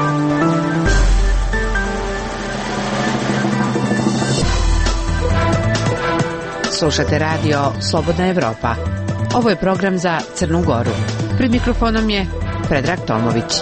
Slušate radio Slobodna Evropa. Ovo je program za Crnu Goru. Pred mikrofonom je Predrag Tomović.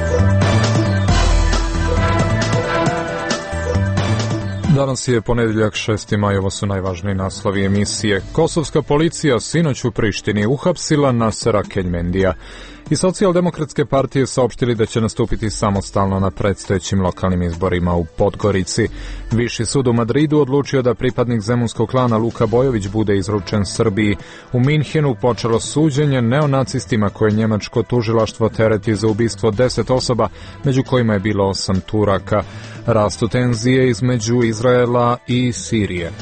Danas je ponedjeljak 6. maj, ovo su najvažniji naslovi emisije. Kosovska policija sinoć u Prištini uhapsila Nasera Keljmendija. I Socijaldemokratske partije saopštili da će nastupiti samostalno na predstojećim lokalnim izborima u Podgorici. Viši sud u Madridu odlučio da pripadnik zemunskog klana Luka Bojović bude izručen Srbiji. U Minhenu počelo suđenje neonacistima koje njemačko tužilaštvo tereti za ubistvo 10 osoba, među kojima je bilo 8 Turaka. Rastu tenzije između Izraela i Sirije.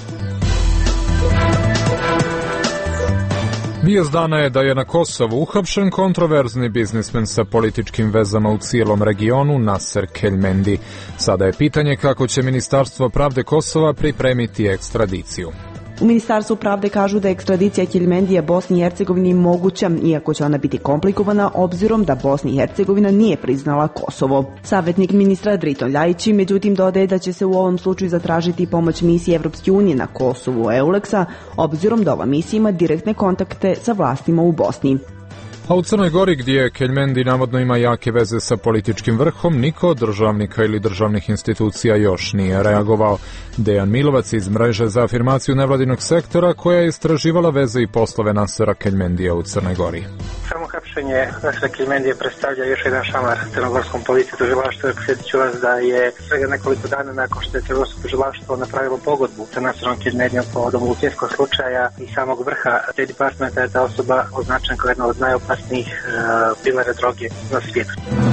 Vijest dana je da je na Kosovu uhapšen kontroverzni biznismen sa političkim vezama u cijelom regionu Naser Keljmendi. Sada je pitanje kako će Ministarstvo pravde Kosova pripremiti ekstradiciju. U Ministarstvu pravde kažu da je ekstradicija Keljmendija Bosni i Hercegovini moguća, iako će ona biti komplikovana obzirom da Bosna i Hercegovina nije priznala Kosovo. Savjetnik ministra Driton Ljajić međutim dodaje da će se u ovom slučaju zatražiti pomoć misije Evropske unije na Kosovu EULEX-a, obzirom da ova misija ima direktne kontakte sa vlastima u Bosni. A u Crnoj Gori, gdje Keljmendi navodno ima jake veze sa političkim vrhom, niko od državnika ili državnih institucija još nije reagovao. Dejan Milovac iz Mreže za afirmaciju nevladinog sektora, koja je istraživala veze i poslove Nasera Keljmendija u Crnoj Gori. Samo hapšenje Nasera Keljmendija predstavlja još jedan šamar crnogorskom policiji tužilaštvu. Podsjetit ću vas da je svega nekoliko dana nakon što je crnogorsko tužilaštvo napravilo pogodbu sa Naserom Keljmendijom povodom lutijskog slučaja i samog vrha State Departmenta je ta osoba označena kao jedna od najopasnijih dilera droge na svijetu.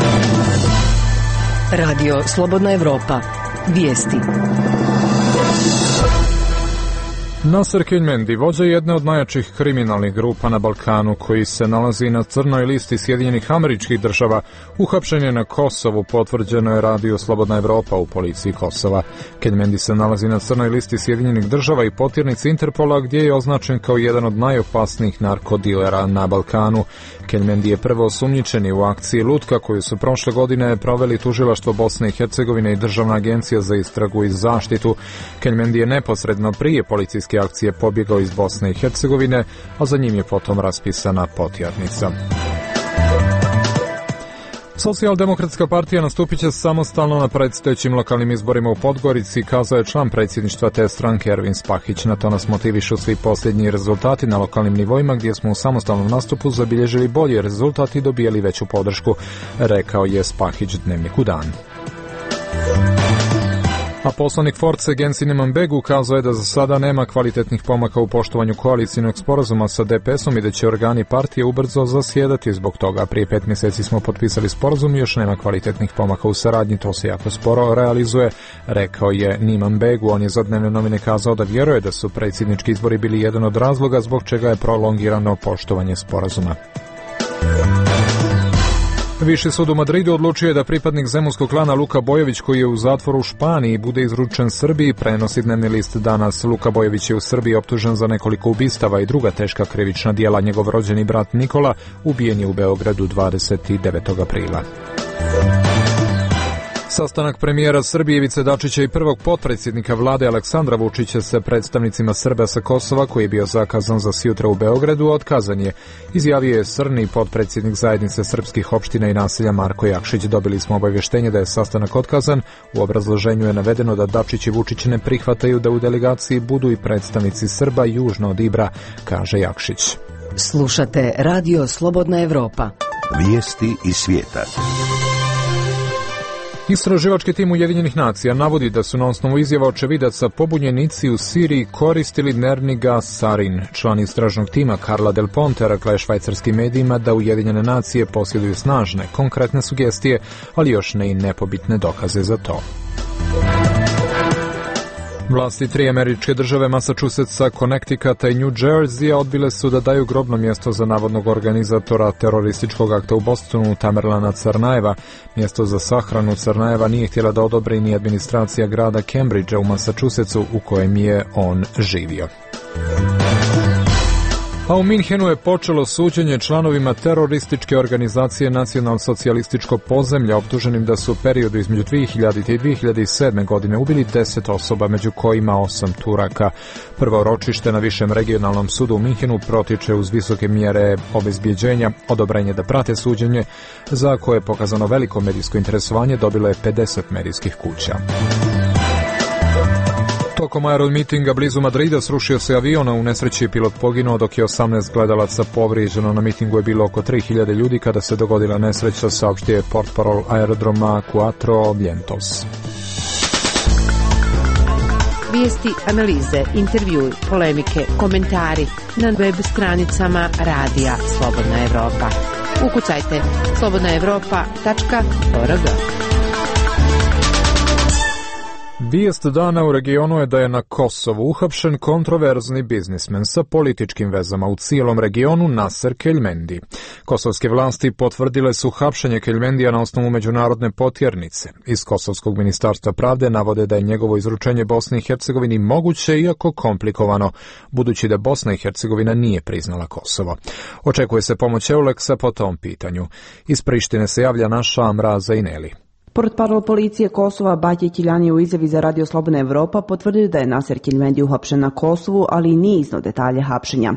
Radio Slobodna Evropa. Vijesti. Naser Keljmendi, vođa jedne od najjačih kriminalnih grupa na Balkanu, koji se nalazi na crnoj listi Sjedinjenih Američkih Država, uhapšen je na Kosovu, potvrđeno je Radio Slobodna Evropa u policiji Kosova. Keljmendi se nalazi na crnoj listi Sjedinjenih Država i potjernici Interpola, gdje je označen kao jedan od najopasnijih narkodilera na Balkanu. Keljmendi je prvo osumnjičeni u akciji Lutka, koju su prošle godine proveli tužilaštvo Bosne i Hercegovine i Državna agencija za istragu i zaštitu. Keljmendi je neposredno prije policijske akcije pobjegao iz Bosne i Hercegovine, a za njim je potom raspisana potjernica. Socijaldemokratska partija nastupit će samostalno na predstojećim lokalnim izborima u Podgorici, kazao je član predsjedništva te stranke Ervin Spahić. Na to nas motivišu svi posljednji rezultati na lokalnim nivoima, gdje smo u samostalnom nastupu zabilježili bolji rezultat i dobijali veću podršku, rekao je Spahić Dnevniku Dan. A poslanik Force Gensin Imanbegu ukazao je da za sada nema kvalitetnih pomaka u poštovanju koalicijnog sporazuma sa DPS-om i da će organi partije ubrzo zasjedati zbog toga. Prije 5 mjeseci smo potpisali sporazum i još nema kvalitetnih pomaka u saradnji, to se jako sporo realizuje, rekao je Imanbegu. On je za Dnevne novine kazao da vjeruje da su predsjednički izbori bili jedan od razloga zbog čega je prolongirano poštovanje sporazuma. Viši sud u Madridu odlučio je da pripadnik zemunskog klana Luka Bojović, koji je u zatvoru u Španiji, bude izručen Srbiji, prenosi Dnevni list danas. Luka Bojović je u Srbiji optužen za nekoliko ubistava i druga teška krivična djela. Njegov rođeni brat Nikola ubijen je u Beogradu 29. aprila. Sastanak premijera Srbije Ivice Dačića i prvog potpredsjednika vlade Aleksandra Vučića sa predstavnicima Srba sa Kosova, koji je bio zakazan za sutra u Beogradu, otkazan je. Izjavio je Srni, potpredsjednik zajednice srpskih opština i naselja Marko Jakšić. Dobili smo obavještenje da je sastanak otkazan. U obrazloženju je navedeno da Dačić i Vučić ne prihvataju da u delegaciji budu i predstavnici Srba južno od Ibra, kaže Jakšić. Slušate Radio Slobodna Evropa. Vijesti iz svijeta. Istraživački tim Ujedinjenih nacija navodi da su na osnovu izjava očevidaca pobunjenici u Siriji koristili nervni gas sarin. Član istražnog tima Carla Del Ponte rekla je švajcarskim medijima da Ujedinjene nacije posjeduju snažne, konkretne sugestije, ali još ne i nepobitne dokaze za to. Vlasti 3 američke države, Massachusettsa, Connecticuta i New Jersey, odbile su da daju grobno mjesto za navodnog organizatora terorističkog akta u Bostonu, Tamerlana Crnajeva. Mjesto za sahranu Crnajeva nije htjela da odobri ni administracija grada Cambridgea u Massachusettsu, u kojem je on živio. A u Minhenu je počelo suđenje članovima terorističke organizacije Nacionalsocijalističko podzemlje optuženim da su u periodu između 2000. i 2007. godine ubili 10 osoba, među kojima 8 Turaka. Prvo ročište na višem regionalnom sudu u Minhenu protiče uz visoke mjere obezbjeđenja. Odobrenje da prate suđenje, za koje je pokazano veliko medijsko interesovanje, dobilo je 50 medijskih kuća. Tokom aeromitinga blizu Madrida srušio se avion, a u nesreći je pilot poginuo, dok je 18 gledalaca povrijeđeno. Na mitingu je bilo oko 3000 ljudi kada se dogodila nesreća, saopštio je portparol aerodroma Cuatro Vientos. Vijesti, analize, intervjui, polemike, komentari na web stranicama Radija Slobodna Evropa. Ukucajte slobodnaevropa.org. Vijest dana u regionu je da je na Kosovu uhapšen kontroverzni biznismen sa političkim vezama u cijelom regionu Naser Keljmendi. Kosovske vlasti potvrdile su hapšenje Keljmendija na osnovu međunarodne potjernice. Iz Kosovskog ministarstva pravde navode da je njegovo izručenje Bosni i Hercegovini moguće, iako komplikovano, budući da Bosna i Hercegovina nije priznala Kosovo. Očekuje se pomoć EULEX-a po tom pitanju. Iz Prištine se javlja naša Amra Zaineli. Portparol policije Kosova Batje Kiljani u izjavi za Radio Slobodna Evropa potvrdio da je Naser Keljmendi uhapšen na Kosovu, ali nije iznio detalje hapšenja.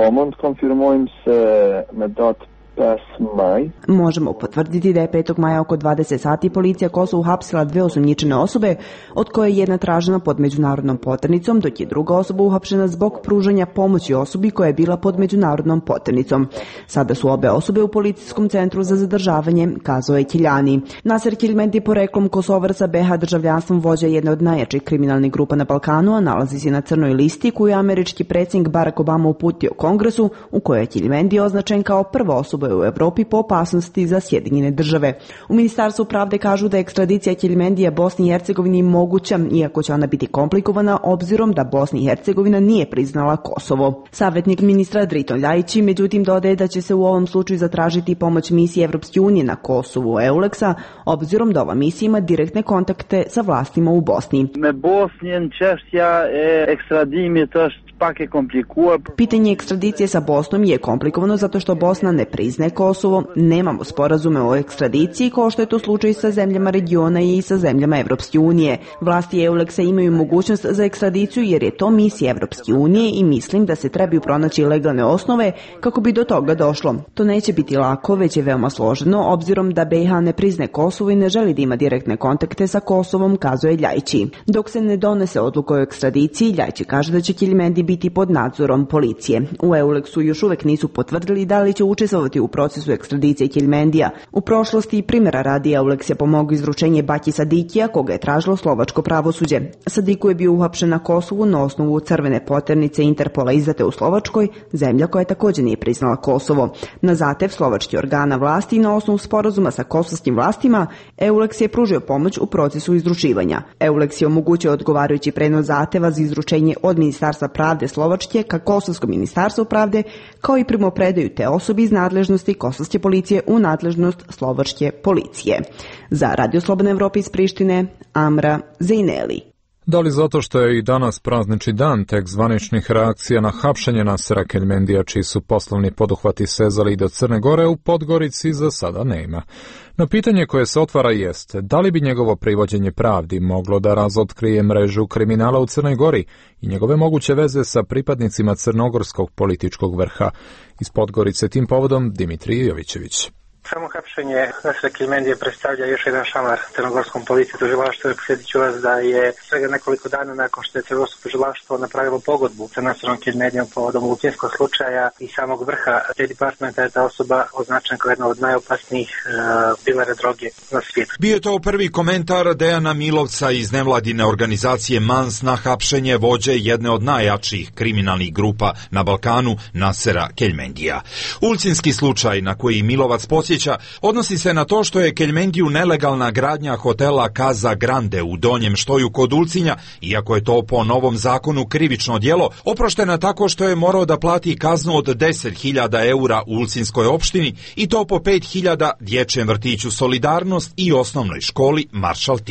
Možemo potvrditi da je 5. maja oko 20 sati policija Kosovu uhapsila 2 osumnjičene osobe, od koje je jedna tražena pod međunarodnom poternicom, dok je druga osoba uhapšena zbog pružanja pomoći osobi koja je bila pod međunarodnom poternicom. Sada su obe osobe u policijskom centru za zadržavanje, kazao je Kiljani. Naser Keljmendi poreklom Kosovar sa BH državljanstvom vođa jedne od najjačih kriminalnih grupa na Balkanu, a nalazi se na crnoj listi koju je američki predsjednik Barack Obama uputio Kongresu, u kojoj je Keljmendi označen kao prva osoba u Evropi po opasnosti za Sjedinjene države. U Ministarstvu pravde kažu da je ekstradicija Keljmendija Bosni i Hercegovini moguća, iako će ona biti komplikovana obzirom da Bosna i Hercegovina nije priznala Kosovo. Savjetnik ministra Driton Ljajić međutim dodaje da će se u ovom slučaju zatražiti pomoć misije Evropske unije na Kosovu EULEX-a, obzirom da ova misija ima direktne kontakte sa vlastima u Bosni. Pitanje ekstradicije sa Bosnom je komplikovano zato što Bosna ne priznaje Kosovo, nemamo sporazume o ekstradiciji kao što je to slučaj sa zemljama regiona i sa zemljama Evropske unije. Vlasti EULEX-a imaju mogućnost za ekstradiciju jer je to misija Evropske unije i mislim da se trebaju pronaći legalne osnove kako bi do toga došlo. To neće biti lako, već je veoma složeno obzirom da BiH ne priznaje Kosovo i ne želi da ima direktne kontakte sa Kosovom, kazuje Ljajići. Dok se ne donese odluka o ekstradiciji, Ljajići kaže da će Keljmendi biti pod nadzorom policije. U EULEX-u još uvek nisu potvrdili da li će učestvovati u procesu ekstradicije Keljmendija. U prošlosti primjera radi EULEX je pomogao izručenje Baki Sadikija, koga je tražilo slovačko pravosuđe. Sadiku je bio uhapšen na Kosovu na osnovu crvene poternice Interpola izdate u Slovačkoj, zemlja koja također nije priznala Kosovo. Na zahtev slovačkih organa vlasti i na osnovu sporazuma sa kosovskim vlastima, EULEX je pružio pomoć u procesu izručivanja. EULEX je omogućio odgovarajući prenos zahteva za izručenje od Ministarstva pravde Slovačke ka Kosovskom ministarstvu pravde, kao i primopredaju te osobi iz nadležnosti kosovske policije u nadležnost slovačke policije. Za Radio Slobodna Evropa iz Prištine, Amra Zaineli. Da li zato što je i danas praznični dan tek zvaničnih reakcija na hapšenje Nasera Keljmendija, čiji su poslovni poduhvati sezali i do Crne Gore, u Podgorici za sada nema. No pitanje koje se otvara jeste, da li bi njegovo privođenje pravdi moglo da razotkrije mrežu kriminala u Crnoj Gori i njegove moguće veze sa pripadnicima crnogorskog političkog vrha. Iz Podgorice tim povodom Dimitrij Jovićević. Samo hapšenje Nasera Keljmendija predstavlja još jedan šamar crnogorskom policiji tužilaštvu. Podsjetit ću vas da je svega nekoliko dana nakon što je crnogorsko tužilaštvo napravilo pogodbu sa Naserom Keljmendijom povodom lutinskog slučaja i samog vrha State Departmenta je ta osoba označena kao jedna od najopasnijih dilera droge na svijetu. Bio je to prvi komentar Dejana Milovca iz nevladine organizacije MANS na hapšenje vođe jedne od najjačih kriminalnih grupa na Balkanu, Nasera Keljmendija. Ulcinski slučaj na koji Milovac podsjeća odnosi se na to što je Keljmendiju nelegalna gradnja hotela Casa Grande u Donjem Štoju kod Ulcinja, iako je to po novom zakonu krivično djelo, oproštena tako što je morao da plati kaznu od 10.000 eura u Ulcinskoj opštini i to po 5.000 dječjem vrtiću Solidarnost i osnovnoj školi Maršal Tito.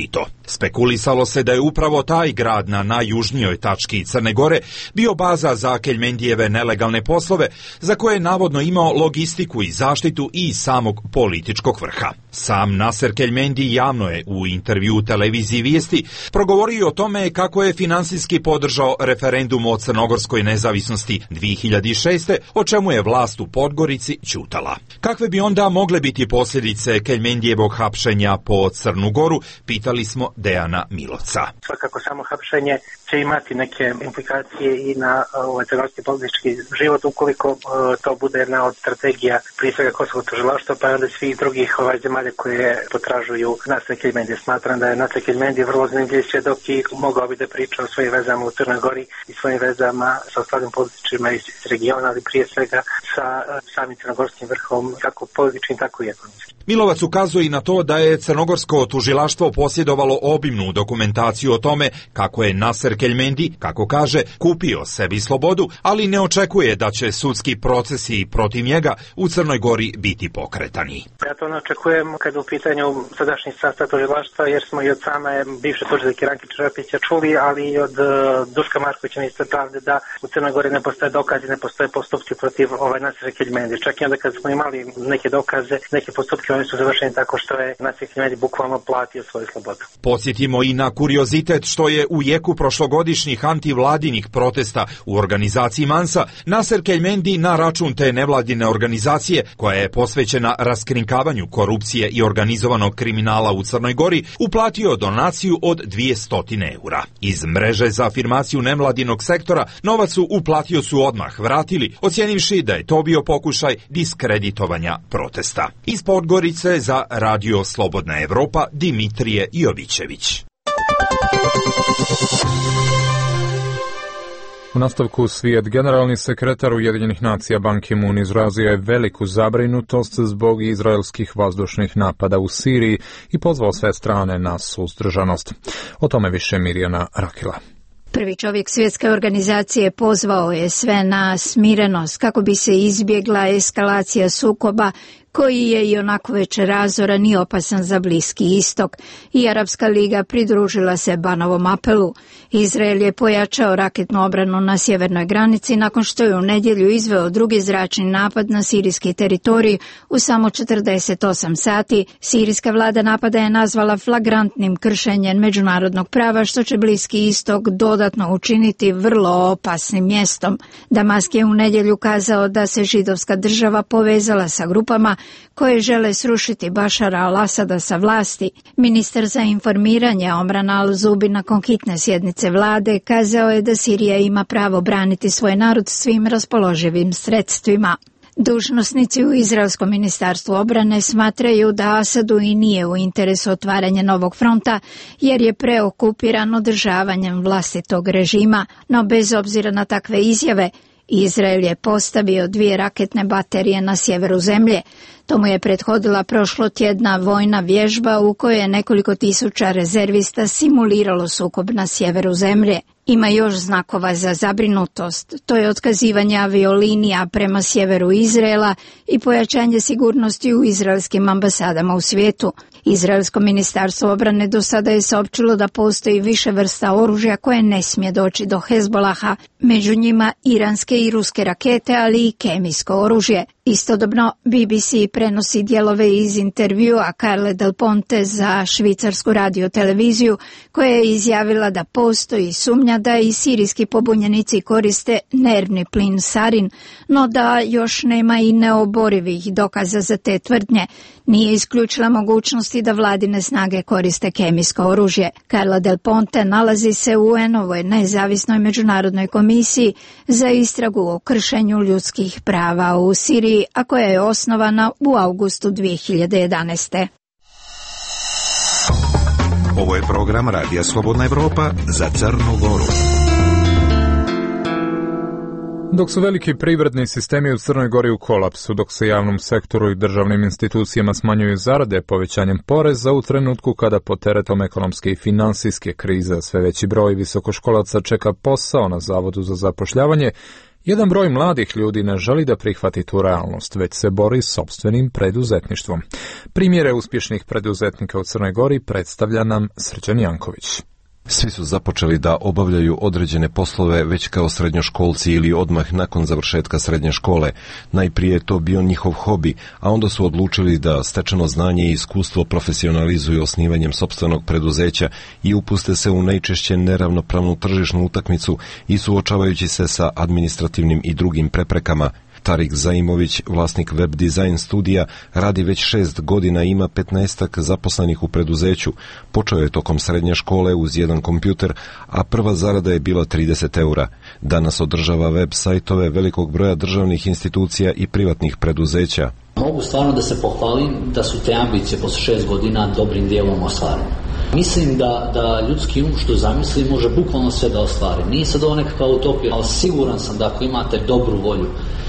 Spekulisalo se da je upravo taj grad na najjužnijoj tački Crne Gore bio baza za Keljmendijeve nelegalne poslove, za koje je navodno imao logistiku i zaštitu i samog političkog vrha. Sam Naser Keljmendi javno je u intervju televiziji Vijesti progovorio o tome kako je finansijski podržao referendum o crnogorskoj nezavisnosti 2006. o čemu je vlast u Podgorici ćutala. Kakve bi onda mogle biti posljedice Keljmendijevog hapšenja po Crnu Goru, pitali smo Dejana Milovca. Svakako samo hapšenje će imati neke implikacije i na crnogorski politički život ukoliko to bude jedna od strategija prije svega Kosovog tužilaštva pa i onda svih drugih zemalja koje potražuju Nasera Keljmendija. Smatram da je Naser Keljmendi vrlo zanimljiv svjedok i mogao bi da priča o svojim vezama u Crnoj Gori i svojim vezama sa ostalim političima iz regiona, ali prije svega sa samim crnogorskim vrhom, kako političkim, tako i ekonomskim. Milovac ukazuje i na to da je crnogorsko tužilaštvo posjedovalo obimnu dokumentaciju o tome kako je Naser Keljmendi, kako kaže, kupio sebi slobodu, ali ne očekuje da će sudski procesi protiv njega u Crnoj Gori biti pokretani. Ja to ne očekujem kad u pitanju sadašnji sastav tužilaštva, jer smo i od same bivše tužiteljke Ranke Čarapića čuli, ali i od Duška Markovića, ministra pravde, da u Crnoj Gori ne postoje dokazi, ne postoje postupci protiv Nasera Keljmendi. Čak i onda kad smo imali neke dokaze, neke postupke, oni su završeni tako što je Naser Keljmendi bukvalno platio svoju slobodu. Podsjetimo i na kuriozitet što je u jeku prošlogodišnjih antivladinih protesta u organizaciji Mansa Naser Keljmendi na račun te nevladine organizacije, koja je posvećena raskrinkavanju korupcije i organizovanog kriminala u Crnoj Gori, uplatio donaciju od 200 eura. Iz mreže za afirmaciju nevladinog sektora novac uplatio su odmah vratili, ocjenivši da je to bio pokušaj diskreditovanja protesta. Iz Podgorice za Radio Slobodna Evropa Dimitrije Jovićević. U nastavku svijet, generalni sekretar Ujedinjenih nacija Ban Ki-moon izrazio je veliku zabrinutost zbog izraelskih vazdušnih napada u Siriji i pozvao sve strane na suzdržanost. O tome više Mirjana Rakila. Prvi čovjek svjetske organizacije pozvao je sve na smirenost kako bi se izbjegla eskalacija sukoba koji je i onako već razoran i opasan za Bliski istok, i Arapska liga pridružila se Banovom apelu. Izrael je pojačao raketnu obranu na sjevernoj granici nakon što je u nedjelju izveo drugi zračni napad na sirijski teritorij u samo 48 sati. Sirijska vlada napada je nazvala flagrantnim kršenjem međunarodnog prava, što će Bliski istok dodatno učiniti vrlo opasnim mjestom. Damask je u nedjelju kazao da se židovska država povezala sa grupama koje žele srušiti Bašara al-Asada sa vlasti. Ministar za informiranje Omran al-Zubi nakon hitne sjednice vlade kazao je da Sirija ima pravo braniti svoj narod svim raspoloživim sredstvima. Dužnosnici u Izraelskom ministarstvu obrane smatraju da Asadu i nije u interesu otvaranja novog fronta, jer je preokupiran održavanjem vlastitog režima, no bez obzira na takve izjave, Izrael je postavio 2 raketne baterije na sjeveru zemlje. Tomu je prethodila prošlotjedna vojna vježba u kojoj je nekoliko tisuća rezervista simuliralo sukob na sjeveru zemlje. Ima još znakova za zabrinutost. To je otkazivanje aviolinija prema sjeveru Izraela i pojačanje sigurnosti u izraelskim ambasadama u svijetu. Izraelsko ministarstvo obrane do sada je saopćilo da postoji više vrsta oružja koje ne smije doći do Hezbolaha, među njima iranske i ruske rakete, ali i kemijsko oružje. Istodobno BBC prenosi dijelove iz intervjua Carle Del Ponte za švicarsku radioteleviziju, koja je izjavila da postoji sumnja da i sirijski pobunjenici koriste nervni plin sarin, no da još nema i neoborivih dokaza za te tvrdnje. Nije isključila mogućnosti da vladine snage koriste kemijsko oružje. Carla Del Ponte nalazi se u UN-ovoj nezavisnoj međunarodnoj komisiji za istragu o kršenju ljudskih prava u Siriji, a koja je osnovana u augustu 2011. Ovo je program Radija Slobodna Evropa za Crnu Goru. Dok su veliki privredni sistemi u Crnoj Gori u kolapsu, dok se javnom sektoru i državnim institucijama smanjuju zarade povećanjem poreza, u trenutku kada pod teretom ekonomske i finansijske krize sve veći broj visokoškolaca čeka posao na Zavodu za zapošljavanje, Jedan broj mladih ljudi ne želi da prihvati tu realnost, već se bori s sopstvenim preduzetništvom. Primjere uspješnih preduzetnika u Crnoj Gori predstavlja nam Srđan Janković. Svi su započeli da obavljaju određene poslove već kao srednjoškolci ili odmah nakon završetka srednje škole. Najprije je to bio njihov hobi, a onda su odlučili da stečeno znanje i iskustvo profesionalizuju osnivanjem sopstvenog preduzeća i upuste se u najčešće neravnopravnu tržišnu utakmicu i suočavajući se sa administrativnim i drugim preprekama. Tarik Zaimović, vlasnik web dizajn studija, radi već 6 godina i ima 15 zaposlenih u preduzeću. Počeo je tokom srednje škole uz jedan kompjuter, a prva zarada je bila 30 eura. Danas održava web sajtove velikog broja državnih institucija i privatnih preduzeća. Mogu stvarno da se pohvalim da su te ambicije posle 6 godina dobrim dijelom ostvarene. Mislim da ljudski što zamisli može bukvalno sve da ostvari. Nije sad ovo nekakva utopija, ali siguran sam da ako imate dobru volju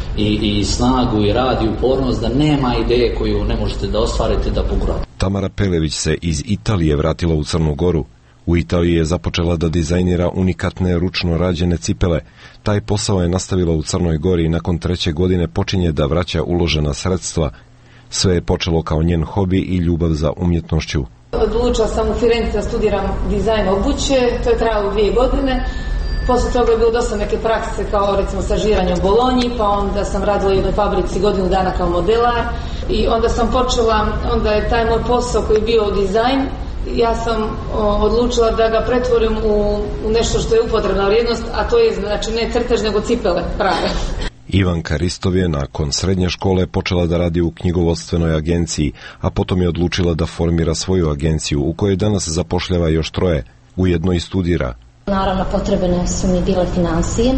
i snagu i rad i upornost, da nema ideje koju ne možete da ostvarite da pogurate. Tamara Pelević se iz Italije vratila u Crnu Goru. U Italiji je započela da dizajnira unikatne ručno rađene cipele. Taj posao je nastavila u Crnoj Gori i nakon 3. godine počinje da vraća uložena sredstva. Sve je počelo kao njen hobi i ljubav za umjetnošću. Odlučila sam u Firenci da studiram dizajn obuće, to je trajalo 2 godine. Poslije toga je bilo dosta neke prakse kao recimo stažiranje u Bolonji, pa onda sam radila u jednoj fabrici godinu dana kao modelar i onda sam počela, onda je taj moj posao koji je bio dizajn, ja sam odlučila da ga pretvorim u nešto što je upotrebna vrijednost, a to je znači ne crtež nego cipele prave. Ivanka Ristov je nakon srednje škole počela da radi u knjigovodstvenoj agenciji, a potom je odlučila da formira svoju agenciju u kojoj danas zapošljava još 3, ujedno i studira. Naravno, potrebne su mi bile financije.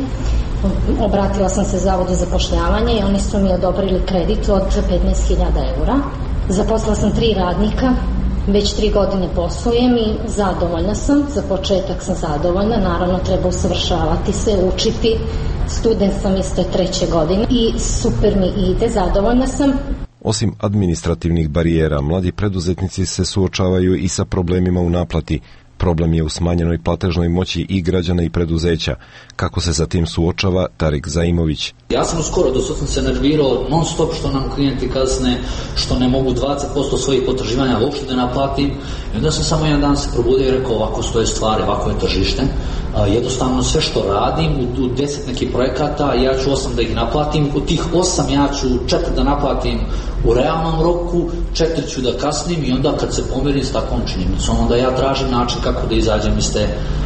Obratila sam se Zavodu za zapošljavanje i oni su mi odobrili kredit od 15.000 eura. Zaposlila sam 3 radnika, već 3 godine poslujem i zadovoljna sam. Za početak sam zadovoljna, naravno treba usavršavati se, učiti. Student sam isto 3. godine i super mi ide, zadovoljna sam. Osim administrativnih barijera, mladi preduzetnici se suočavaju i sa problemima u naplati. Problem je u smanjenoj platežnoj moći i građana i preduzeća. Kako se sa tim suočava Tarik Zaimović? Ja sam skoro do sad se nervirao non stop što nam klijenti kasne, što ne mogu 20% svojih potraživanja uopšte da naplatim. I onda sam samo jedan dan se probudio i rekao ovako stoje stvari, ovako je tržište. Jednostavno sve što radim u 10 nekih projekata, ja ću 8 da ih naplatim. U tih 8 ja ću 4 da naplatim u realnom roku, 4 ću da kasnim i onda kad se pomirim s takvom činjenicom, onda ja tražim način kako da izađem iz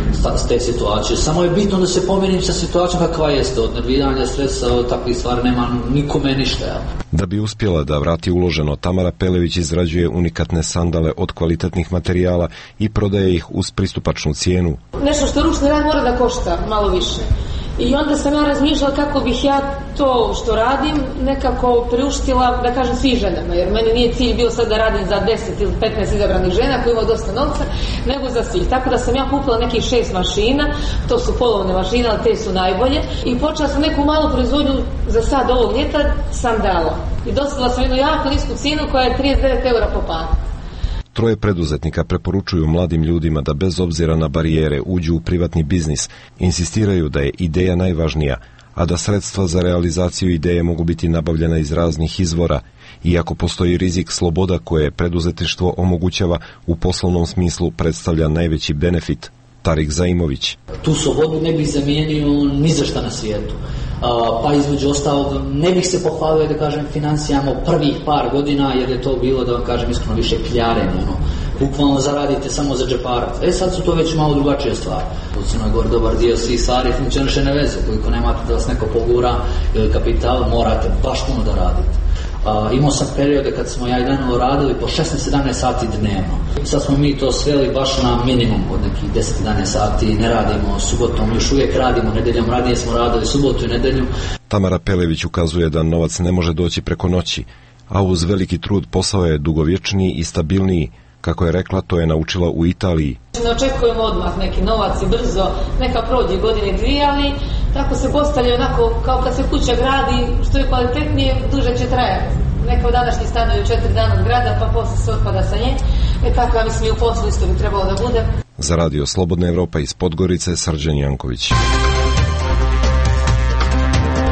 te situacije. Samo je bitno da se pomirim sa situacijom kakva jeste. Od nerviranja, stresa, od takvih stvari nema nikome ništa. Da bi uspjela da vrati uloženo, Tamara Pelević izrađuje unikatne sandale od kvalitetnih materijala i prodaje ih uz pristupačnu cijenu. Nešto što ručni rad mora da košta malo više. I onda sam ja razmišljala kako bih ja to što radim nekako priuštila, da kažem, svih ženama, jer meni nije cilj bio sad da radim za 10 ili 15 izabranih žena koji imaju dosta novca, nego za svih. Tako da sam ja kupila nekih 6 mašina, to su polovne mašine, ali te su najbolje, i počela sam neku malu proizvodnju za sad ovog ljeta sandala. I dostala sam jednu jako nisku cijenu koja je 39 eura po paru. 3 preduzetnika preporučuju mladim ljudima da bez obzira na barijere uđu u privatni biznis, insistiraju da je ideja najvažnija, a da sredstva za realizaciju ideje mogu biti nabavljena iz raznih izvora, iako postoji rizik, sloboda koje preduzetništvo omogućava u poslovnom smislu predstavlja najveći benefit. Tarik Zaimović. Tu slobodu ne bih zamijenio ni za šta na svijetu. Pa između ostalog ne bih se pohvalio da kažem financijama prvih par godina, jer je to bilo, da vam kažem iskreno, više kljarenje, bukvalno zaradite samo za džeparac. Sad su to već malo drugačije stvari. U Crnoj Gori dobar dio svih stvari funkcioniše na veze. Koliko nemate da vas neko pogura ili kapital, morate baš puno da radite. Imao sam periode kad smo ja i Danilo radili po 16-17 sati dnevno. Sad smo mi to sveli baš na minimum od nekih 10-11 sati, ne radimo subotom, još uvijek radimo nedeljom, ranije smo radili subotu i nedelju. Tamara Pelević ukazuje da novac ne može doći preko noći, a uz veliki trud posao je dugovječniji i stabilniji. Kako je rekla, to je naučila u Italiji. Ne očekujemo odmah neki novac i brzo, neka prođe godine 2, ali tako se postavlja onako kao kad se kuća gradi, što je kvalitetnije, duže će trajati. Neko današnji stanovi 4 dana od grada, pa posle se otpada sa nje. Tako ja mislim i u poslu isto bi trebalo da bude. Za Radio Slobodna Evropa iz Podgorice, Srđan Janković.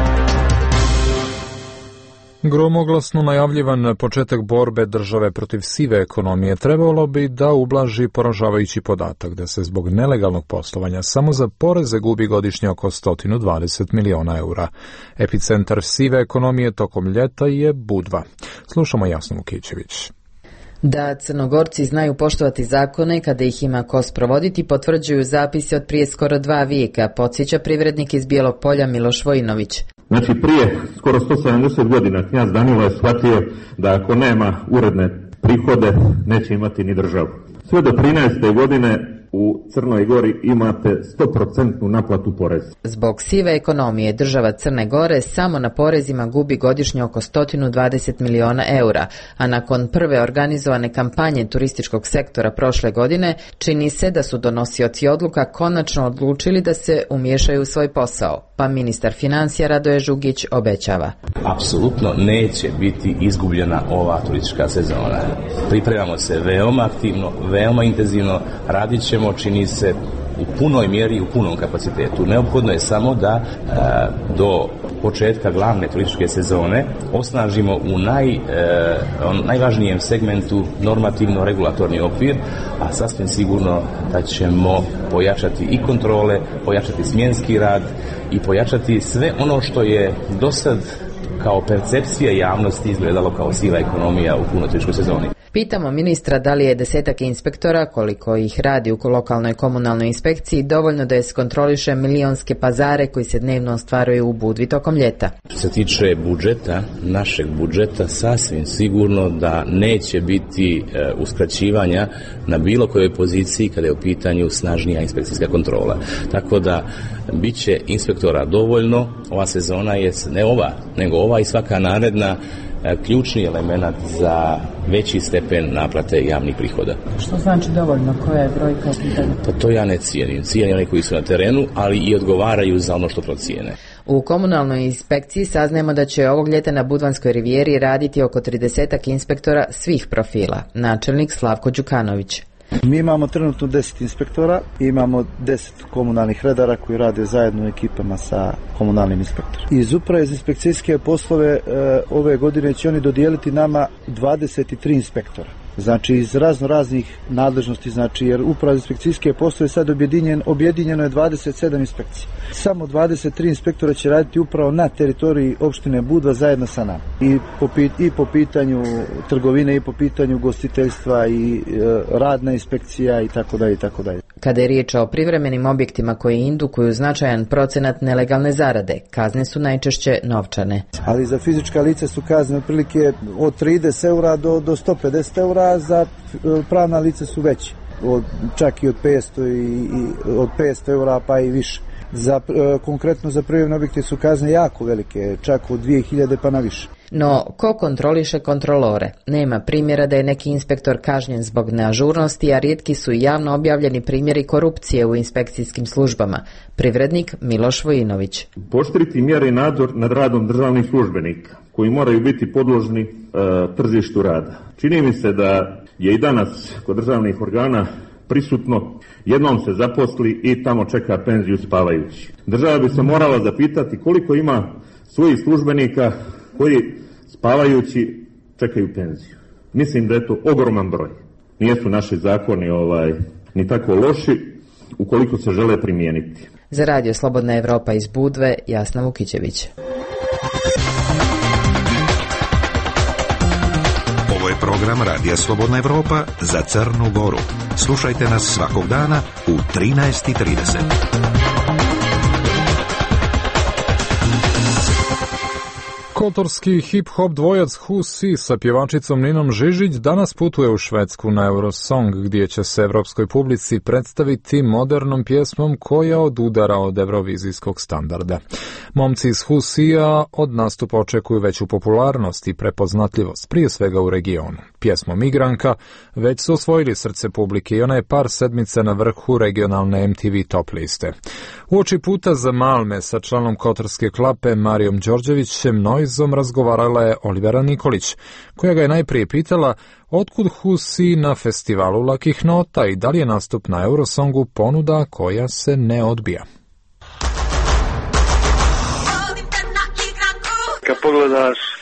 Gromoglasno najavljivan početak borbe države protiv sive ekonomije trebalo bi da ublaži poražavajući podatak da se zbog nelegalnog poslovanja samo za poreze gubi godišnje oko 120 miliona eura. Epicentar sive ekonomije tokom ljeta je Budva. Slušamo Jasnu Vukićević. Da Crnogorci znaju poštovati zakone kada ih ima ko sprovoditi potvrđuju zapisi od prije skoro 2 vijeka, podsjeća privrednik iz Bijelog Polja Miloš Vojinović. Znači prije skoro 170 godina knjaz Danilo je shvatio da ako nema uredne prihode neće imati ni državu. Sve do 13. godine u Crnoj Gori imate 100% naplatu poreza. Zbog sive ekonomije država Crne Gore samo na porezima gubi godišnje oko 120 miliona eura, a nakon prve organizovane kampanje turističkog sektora prošle godine čini se da su donosioci odluka konačno odlučili da se umiješaju u svoj posao, pa ministar financija Radoje Žugić obećava. Apsolutno neće biti izgubljena ova turistička sezona. Pripremamo se veoma aktivno, veoma intenzivno, radit ćemo, čini se, u punoj mjeri i u punom kapacitetu. Neophodno je samo da do početka glavne turističke sezone osnažimo u najvažnijem segmentu normativno-regulatorni okvir, a sasvim sigurno da ćemo pojačati i kontrole, pojačati smjenski rad i pojačati sve ono što je dosad kao percepcija javnosti izgledalo kao siva ekonomija u punoj turističkoj sezoni. Pitamo ministra da li je 10 inspektora, koliko ih radi u lokalnoj komunalnoj inspekciji, dovoljno da je skontroliše milionske pazare koji se dnevno ostvaruju u Budvi tokom ljeta. Što se tiče budžeta, našeg budžeta, sasvim sigurno da neće biti uskraćivanja na bilo kojoj poziciji kada je u pitanju snažnija inspekcijska kontrola. Tako da bit će inspektora dovoljno. Ova sezona je ne ova, nego ova i svaka naredna ključni element za veći stepen naplate javnih prihoda. Što znači dovoljno? Koja je brojka? Pa to ja ne cijenim. Cijenim oni koji su na terenu, ali i odgovaraju za ono što procijene. U komunalnoj inspekciji saznajemo da će ovog ljeta na Budvanskoj rivijeri raditi oko 30 inspektora svih profila. Načelnik Slavko Đukanović. Mi imamo trenutno 10 inspektora, imamo 10 komunalnih redara koji rade zajedno u ekipama sa komunalnim inspektorima. Iz uprave za inspekcijske poslove ove godine će oni dodijeliti nama 23 inspektora. Znači iz raznih nadležnosti, znači jer uprava za inspekcijske poslove sad objedinjeno je 27 inspekcija. Samo 23 inspektora će raditi upravo na teritoriji opštine Budva zajedno sa nama. I po pitanju trgovine, i po pitanju gostiteljstva, i radna inspekcija i tako dalje i tako dalje. Kada je riječ o privremenim objektima koji indukuju značajan procenat nelegalne zarade, kazne su najčešće novčane. Ali za fizička lica su kazne otprilike od 30 eura do 150 eura, za pravna lica su veće, čak i od 500 eura pa i više. Konkretno za privremene objekte su kazne jako velike, čak od 2000 pa na više. No, ko kontroliše kontrolore? Nema primjera da je neki inspektor kažnjen zbog neažurnosti, a rijetki su i javno objavljeni primjeri korupcije u inspekcijskim službama. Privrednik Miloš Vojinović. Pooštriti mjere i nadzor nad radom državnih službenika koji moraju biti podložni tržištu rada. Čini mi se da je i danas kod državnih organa prisutno, jednom se zaposli i tamo čeka penziju spavajući. Država bi se morala zapitati koliko ima svojih službenika koji spavajući čekaju penziju. Mislim da je to ogroman broj. Nijesu naši zakoni ni tako loši ukoliko se žele primijeniti. Za Radio Slobodna Evropa iz Budve, Jasna Vukićević. Ovo je program Radija Slobodna Evropa za Crnu Goru. Slušajte nas svakog dana u 13:30. Kotorski hip-hop dvojac Who Si sa pjevačicom Ninom Žižić danas putuje u Švedsku na Eurosong, gdje će se evropskoj publici predstaviti modernom pjesmom koja odudara od eurovizijskog standarda. Momci iz Who Si-a od nastupa očekuju veću popularnost i prepoznatljivost, prije svega u regionu. Pjesmom Igranka već su osvojili srce publike i ona je par sedmice na vrhu regionalne MTV top liste. Uoči puta za Malme sa članom Kotorske klape Marijom Đorđevićem Noizom razgovarala je Olivera Nikolić, koja ga je najprije pitala otkud Who Si na festivalu lakih nota i da li je nastup na Eurosongu ponuda koja se ne odbija. Kad pogledaš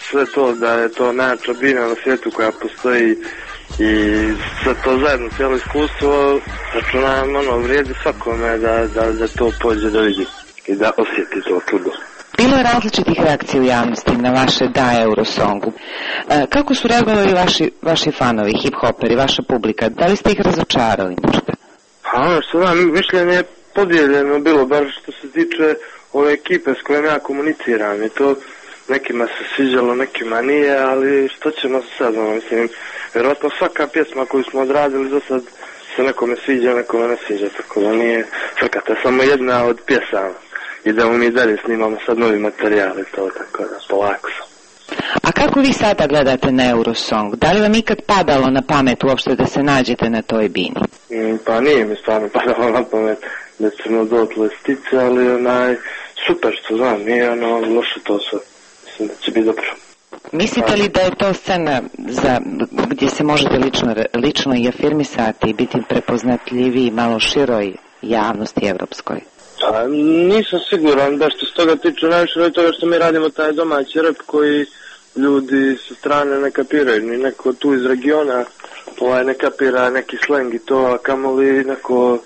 sve to, da je to najjača biljna na svijetu koja postoji i sve to zajedno, cijelo iskustvo, računam, vrijedi svakome da to pođe da vidi i da osjeti to čudo. Bilo je različitih reakcija u javnosti na vaše Da Eurosongu. Kako su reagovali vaši fanovi, hip-hoperi, vaša publika? Da li ste ih razočarali možda? Pa što znam, mišljenje je podijeljeno bilo, bar što se tiče ove ekipe s kojom ja komuniciram i to nekima se sviđalo, nekima nije, ali što ćemo sad, mislim, vjerojatno svaka pjesma koju smo odradili do sad se nekome sviđa, nekome ne sviđa, tako da nije frkata, samo jedna od pjesama. Idemo mi dalje, snimamo sad novi materijal i to, tako da polako sam. A kako vi sada gledate na Eurosong? Da li vam ikad padalo na pamet uopšte da se nađete na toj bini? Pa nije mi stvarno padalo na pamet da ćemo dotle stice, ali super što znam, nije loše to sve. Mislim da će biti dobro. Mislite li da je to scena gdje se možete lično i afirmisati i biti prepoznatljiviji malo široj javnosti evropskoj? Pa nisam siguran da što se toga tiče, najviše od toga što mi radimo taj domaći rap koji ljudi sa strane ne kapiraju, ni neko tu iz regiona ne kapira neki slang i to, a kamoli neko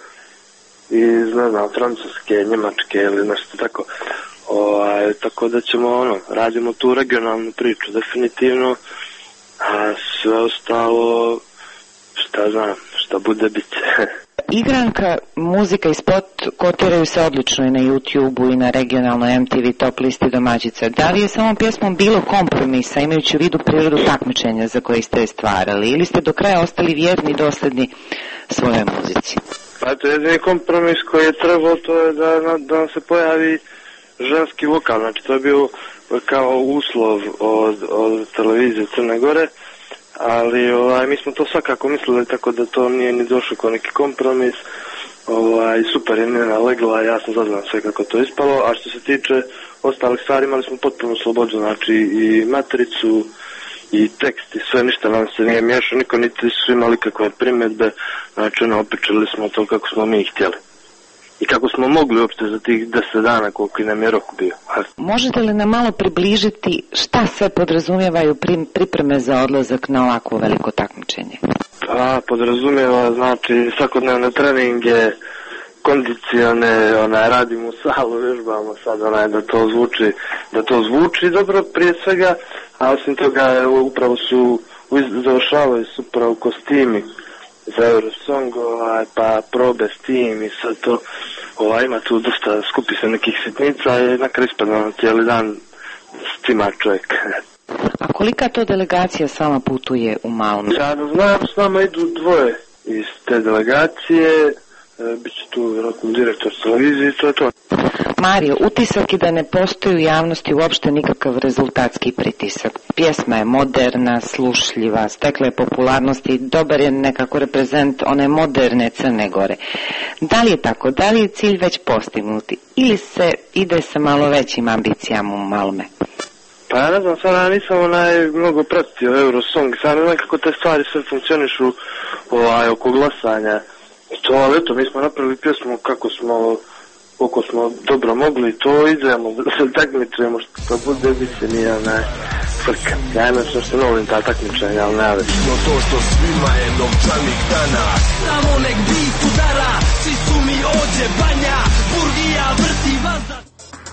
iz, ne znam, francuske, njemačke ili nešto tako. Tako da ćemo, radimo tu regionalnu priču, definitivno, a sve ostalo, šta znam, šta bude bit će. Igranka, muzika i spot kotiraju se odlično i na YouTube-u i na regionalnoj MTV top listi domaćica. Da li je samom pjesmom bilo kompromisa, imajući u vidu prirodu takmičenja za koje ste je stvarali, ili ste do kraja ostali vjerni i dosledni svojoj muzici? Pa eto, jedini kompromis koji je trebao, to je da nam se pojavi ženski vokal, znači to je bio kao uslov od televizije Crne Gore, ali mi smo to svakako mislili, tako da to nije ni došlo kao neki kompromis. Super je Nena legla, ja sam zadovoljan sve kako to ispalo, a što se tiče ostalih stvari imali smo potpuno slobodu, znači i matricu i tekst i sve, ništa nam se nije miješao, niko niti su imali kakve primjedbe, znači opičili smo to kako smo mi htjeli. I kako smo mogli uopšte za tih 10 dana koliko nam je rok bio. Možete li nam malo približiti šta sve podrazumijevaju pripreme za odlazak na ovako veliko takmičenje? Pa, podrazumijeva, znači, svakodnevne treninge, kondicione, radimo u salu, vježbamo sad, da to zvuči dobro prije svega, a osim toga upravo završavaju se upravo kostimi za Eurosong, pa probe s tim i sve to, ima tu dosta, skupi se nekih sitnica i nakon ispada na cijeli dan stima čovjek. A kolika to delegacija sama putuje u Malmö? Ja znam, s nama idu dvoje iz te delegacije, bit će tu vjerojatno direktor televizije i to je to. Mario, utisak je da ne postoji u javnosti uopšte nikakav rezultatski pritisak. Pjesma je moderna, slušljiva, stekla je popularnost i dobar je nekako reprezent one moderne Crne Gore. Da li je tako? Da li je cilj već postignuti? Ili se ide sa malo većim ambicijama u Malmö? Pa ja ne znam, sada nisam mnogo pratio Eurosong, sada ne znam kako te stvari sve funkcionišu oko glasanja. Ali eto, mi smo napravili pjesmu koliko smo dobro mogli, to idemo, da se takmičujemo, što bude, bit će nije frka. Ja jednostavno što ne volim ta takmičenja, ali ne već. No to što svima je novčanik danas, samo nek bit udara, svi su mi ođe banja, burgija vrti vazda.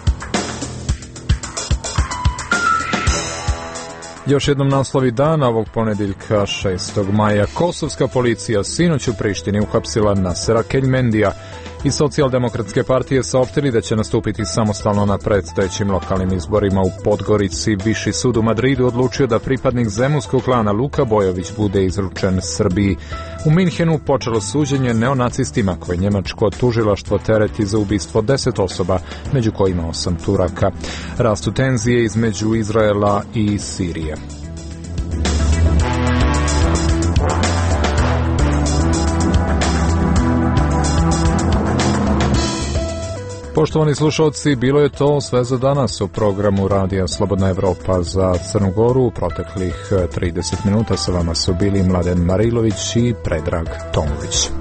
Još jednom naslovi dana ovog ponedjeljka 6. maja. Kosovska policija sinoć u Prištini uhapsila Nasera Keljmendija. I Socijaldemokratske partije saopštili da će nastupiti samostalno na predstojećim lokalnim izborima u Podgorici. Viši sud u Madridu odlučio da pripadnik zemunskog klana Luka Bojović bude izručen Srbiji. U Minhenu počelo suđenje neonacistima koje njemačko tužilaštvo tereti za ubistvo 10 osoba, među kojima 8 Turaka. Rastu tenzije između Izraela i Sirije. Poštovani slušalci, bilo je to sve za danas u programu Radija Slobodna Evropa za Crnu Goru. U proteklih 30 minuta sa vama su bili Mladen Marilović i Predrag Tomović.